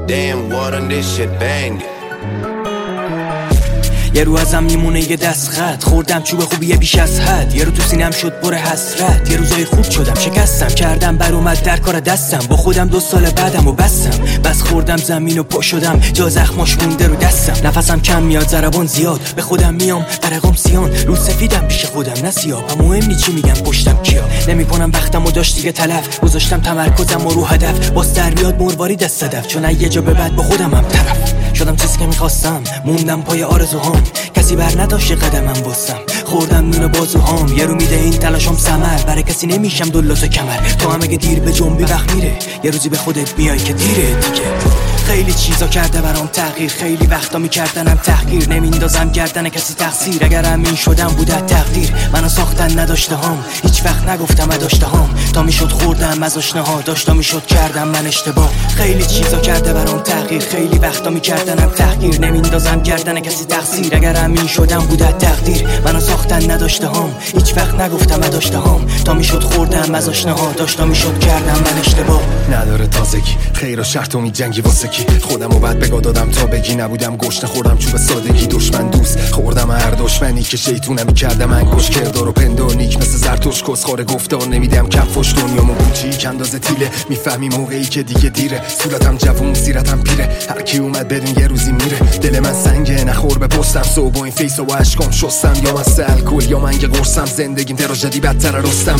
Damn, what on this shit bang. یه رو ازم میمونه یه دست خط، خوردم چوب خوبیه بیش از حد، یه رو تو سینم شد پر حسرت، یه روزای خوب شدم شکستم، کردم بر اومد در کار دستم، با خودم 2 سال بعدم و بستم، بس خوردم زمین و پا شدم، جا زخماش مونده رو دستم، نفسم کم میاد ضربان زیاد، به خودم میام برقم سیان، رو سفیدم پیش خودم نه سیاه، و مهم نی چی میگم پشتم کیا، نمیکنم وقتم و داشت دیگه تلف، گذاشتم تمرکزم و رو هدف، باز در بیاد مرواری دست صدف، چون یه جا به بعد با خودم هم طرف شدم، چیزی که میخواستم موندم پای آرزوهام، کسی بر نداشت قدمم واسم، خوردم نون بازوهام، یه رو میده این تلاشم ثمر، برای کسی نمیشم دلات کمر، تو هم اگه دیر به جنبی وقت میره، یه روزی به خودت میای که دیره دیگه. خیلی چیزا کرده برام تغییر، خیلی وقتا میکردنم تحقیر، نمیندازم گردن کسی تقصیر، اگر همین شدم بوده تقدیر، منو ساختن نداشته هام، هیچ وقت نگفتم نداشته هام، تا میشد خوردم از آشناها، داشتا میشد کردم من اشتباه، خیلی چیزا کرده برام تغییر، خیلی وقتا میکردنم تحقیر، نمیندازم گردن کسی تقصیر، اگر همین شدم بوده تقدیر، منو ساختن نداشته هام، هیچ وقت نگفتم نداشته هام، تا میشد خوردم از آشناها، داشتا میشد کردم من اشتباه. نداره تازگی خیر و شر تو میجنگی واسه کی، خودم و بعد بگا دادم تا بگی، نبودم گشنه خوردم چوب سادگی، دشمن دوست خوردم هر دشمنی که شیطونم کرده من گوش کردار و پندار، نیک مثل زرتوش کسخوره گفتار، نمیدم کفش دنیامو کوچیک اندازه تیله، میفهمی موقعی که دیگه دیره، صورتم جوون زیرتم پیره، هر کی اومد بدون یه روزی میره، دل من سنگه نخور به پستم، صبح و این فیس و اشکام شستم، یا من الکل یا من یه قرصم، زندگیم تراژدی بدتر رستم،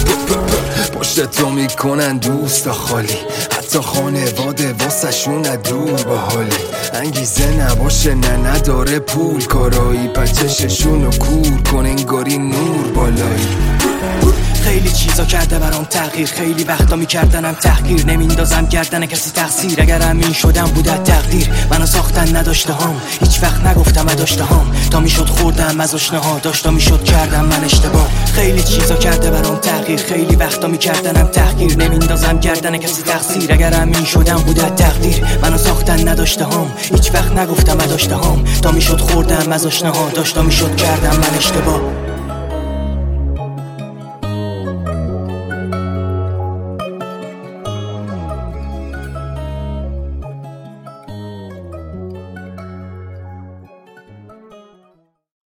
پشت تو میکنن دوستا خالی، حتی خانواده واسه شون دور با حالی، انگیزه نباشه نه نداره پول، کارایی بچششونو کور کن انگاری نور بالایی. خیلی چیزا کرده برام تغییر، خیلی وقتا میکردنم تحقیر، نمیندازم گردن کسی تقصیر، اگر همین شدم بوده تقدیر، منو ساختن نداشته هام، هیچ وقت نگفتم نداشته هام، تا میشد خوردم از آشناها، داشتا میشد کردم من اشتباه، خیلی چیزا کرده برام تغییر، خیلی وقتا میکردنم تحقیر، نمیندازم گردن کسی تقصیر، اگر همین شدم بوده تقدیر، منو ساختن نداشته هام، هیچ وقت نگفتم نداشته هام، تا میشد خوردم از آشناها، داشتا میشد کردم من اشتباه.